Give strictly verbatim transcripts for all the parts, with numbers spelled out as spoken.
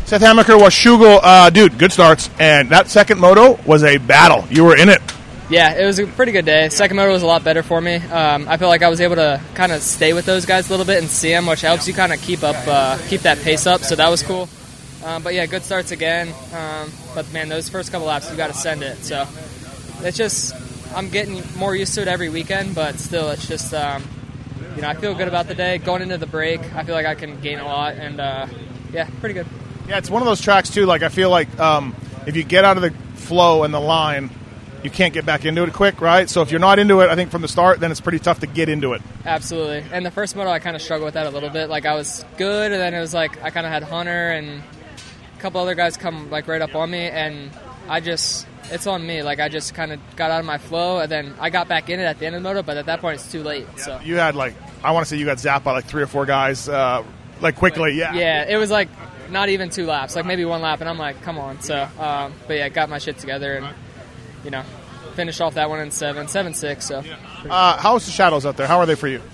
Seth Hammaker, Washougal, uh, dude, good starts. And that second moto was a battle. You were in it. Yeah, it was a pretty good day. Second moto was a lot better for me. Um, I feel like I was able to kind of stay with those guys a little bit and see them, which helps you kind of keep up, uh, keep that pace up. So that was cool. Um, but yeah, good starts again. Um, but man, those first couple laps, you got to send it. So it's just, I'm getting more used to it every weekend, but still, it's just, um, you know, I feel good about the day. Going into the break, I feel like I can gain a lot, and uh, yeah, pretty good. Yeah, it's one of those tracks, too, like I feel like um, if you get out of the flow and the line, you can't get back into it quick, right? So if you're not into it, I think from the start, then it's pretty tough to get into it. Absolutely. And the first moto, I kind of struggled with that a little bit. Like, I was good, and then it was like I kind of had Hunter and a couple other guys come, like, right up on me, and I just, it's on me. Like, I just kind of got out of my flow, and then I got back in it at the end of the moto, but at that point, it's too late. Yeah, so you had, like, I want to say you got zapped by, like, three or four guys, uh, like, quickly, yeah. Yeah, it was, like, not even two laps, like maybe one lap, and I'm like, come on. So, um, but yeah, got my shit together and, you know, finished off that one in seven, seven six. So, uh, how's the shadows out there? How are they for you?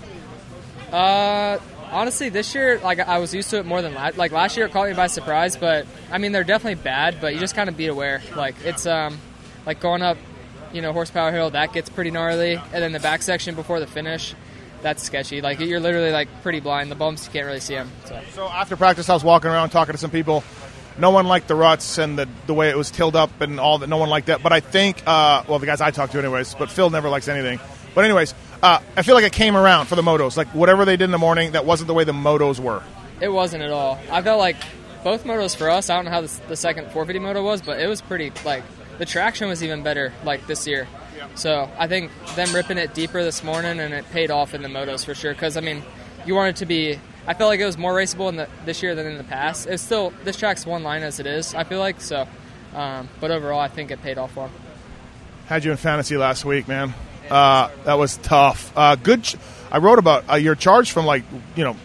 Uh, honestly, this year, like I was used to it more than last. Like last year, it caught me by surprise. But I mean, they're definitely bad. But you just kind of be aware. Like it's um, like going up, you know, Horsepower Hill, that gets pretty gnarly, and then the back section before the finish. That's sketchy. Like, you're literally, like, pretty blind. The bumps, you can't really see them. So. so after practice, I was walking around talking to some people. No one liked the ruts and the the way it was tilled up and all that. No one liked that. But I think, uh, well, the guys I talked to anyways, but Phil never likes anything. But anyways, uh, I feel like it came around for the motos. Like, whatever they did in the morning, that wasn't the way the motos were. It wasn't at all. I felt like both motos for us, I don't know how the, the second four fifty moto was, but it was pretty, like, the traction was even better, like, this year. So I think them ripping it deeper this morning, and it paid off in the motos for sure. Because, I mean, you want it to be – I felt like it was more raceable in the, this year than in the past. It's still – this track's one line as it is, I feel like. So, um, but overall, I think it paid off well. Had you in fantasy last week, man. Uh, that was tough. Uh, good ch- – I wrote about uh, your charge from, like, you know,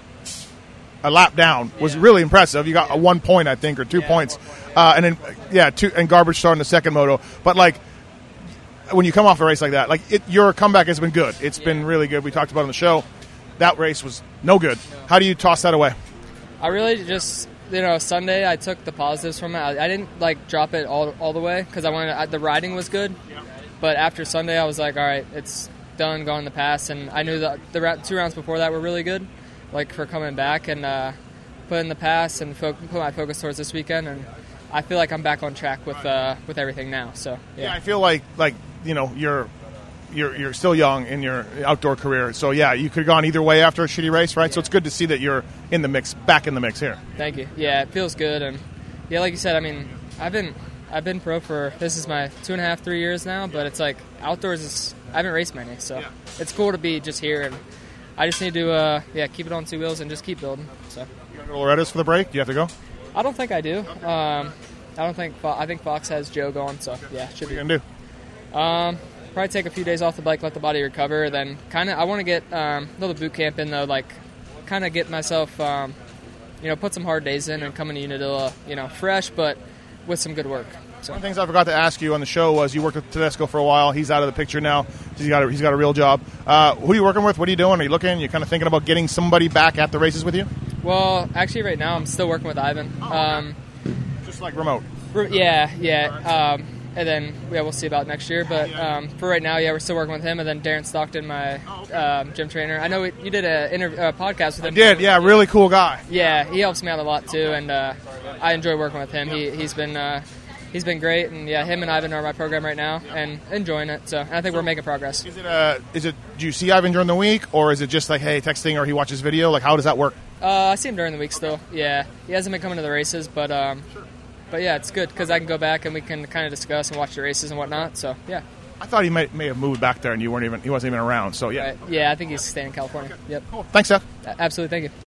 a lap down was yeah. really impressive. You got a one point, I think, or two yeah, points. Uh, and then, yeah, two, and garbage start in the second moto. But, like – when you come off a race like that, like it, your comeback has been good. It's yeah. been really good. We talked about it on the show. That race was no good. How do you toss that away? I really just, you know, Sunday I took the positives from it. I, I didn't like drop it all all the way because I wanted I, the riding was good. Yeah. But after Sunday, I was like, all right, it's done, gone in the past, and I knew that the two rounds before that were really good, like for coming back and uh, put in the past and fo- put my focus towards this weekend. And I feel like I'm back on track with uh, with everything now. So yeah. yeah, I feel like like. You know, you're you're you're still young in your outdoor career, so yeah, you could have gone either way after a shitty race, right? Yeah. So it's good to see that you're in the mix, back in the mix here. Thank you. Yeah, it feels good, and yeah, like you said, I mean, I've been I've been pro for this is my two and a half, three years now, but it's like outdoors is I haven't raced many, so yeah. It's cool to be just here, and I just need to uh, yeah keep it on two wheels and just keep building. So you got to go to Loretta's for the break? Do you have to go? I don't think I do. Um, I don't think I think Fox has Joe going, so yeah, should what be. What are you gonna do? Um, probably take a few days off the bike, let the body recover. Then kind of, I want to get um, a little boot camp in though, like kind of get myself, um, you know, put some hard days in and come into Unadilla, you know, fresh but with some good work. So. One of the things I forgot to ask you on the show was you worked with Tedesco for a while. He's out of the picture now. He's got a, he's got a real job. Uh, who are you working with? What are you doing? Are you looking? You kind of thinking about getting somebody back at the races with you? Well, actually, right now I'm still working with Ivan. Oh, okay. um, Just like remote. Yeah, yeah. Um, And then, yeah, we'll see about next year. But um, for right now, yeah, we're still working with him. And then Darren Stockton, my um, gym trainer. I know we, you did a interv- uh, podcast with him. I did, yeah, really cool guy. Yeah, he helps me out a lot, too. And uh, I enjoy working with him. He, he's been uh, he's been great. And, yeah, him and Ivan are my program right now and enjoying it. So and I think we're making progress. Is it, uh, is it, do you see Ivan during the week? Or is it just like, hey, texting or he watches video? Like, how does that work? Uh, I see him during the week still, yeah. He hasn't been coming to the races, but... Um, But, yeah, it's good because I can go back and we can kind of discuss and watch the races and whatnot. So, yeah. I thought he may, may have moved back there and you weren't even he wasn't even around. So, yeah. Right. Yeah, I think he's staying in California. Yep. Cool. Thanks, Seth. Absolutely. Thank you.